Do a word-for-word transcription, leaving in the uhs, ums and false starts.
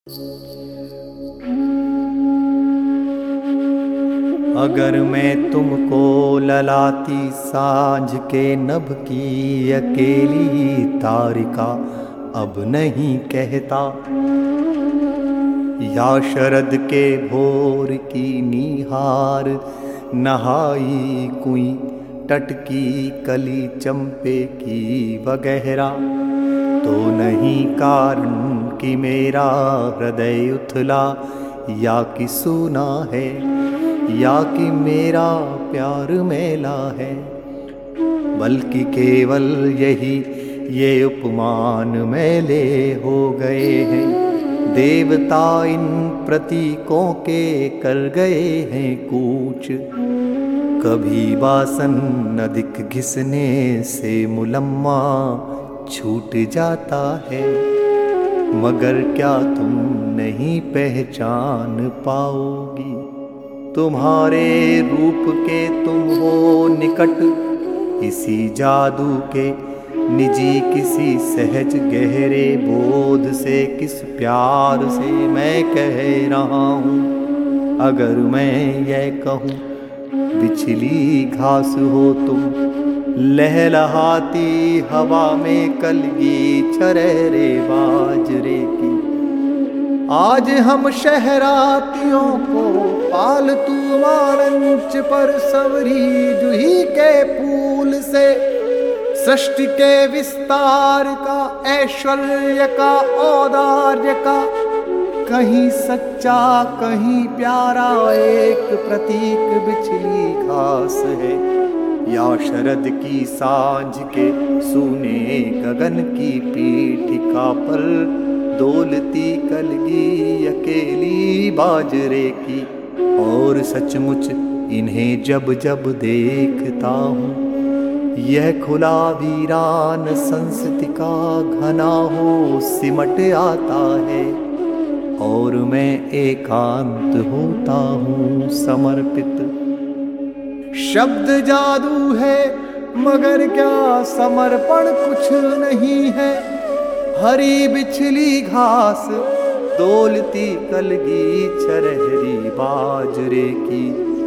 अगर मैं तुमको ललाती साँझ के नभ की अकेली तारिका अब नहीं कहता, या शरद के भोर की निहार नहाई कुई टटकी कली चंपे की वगैरा, तो नहीं कारण कि मेरा हृदय उथला या कि सूना है, या कि मेरा प्यार मैला है, बल्कि केवल यही ये उपमान मैले हो गए हैं। देवता इन प्रतीकों के कर गए हैं कूच, कभी बासन अधिक घिसने से मुलम्मा छूट जाता है, मगर क्या तुम नहीं पहचान पाओगी? तुम्हारे रूप के तुम हो निकट, इसी जादू के निजी किसी सहज गहरे बोध से, किस प्यार से मैं कह रहा हूँ। अगर मैं यह कहूँ बिछली घास हो तुम, लहलहाती हवा में कलगी छरहरे बाजरे की, आज हम शहरातियों को पालतू मारंच पर सवरी जूही के फूल से सृष्टि के विस्तार का, ऐश्वर्य का, औदार्य का कहीं सच्चा कहीं प्यारा एक प्रतीक बिछली घास है, या शरद की सांझ के सूने गगन की पीठिका पर डोलती कलगी अकेली बाजरे की। और सचमुच इन्हें जब जब देखता हूँ, यह खुला वीरान संस्कृति का घना हो सिमट आता है, और मैं एकांत होता हूँ समर्पित। शब्द जादू है मगर क्या समर्पण कुछ नहीं है, हरी बिछली घास डोलती कलगी छरहरी बाजरे की।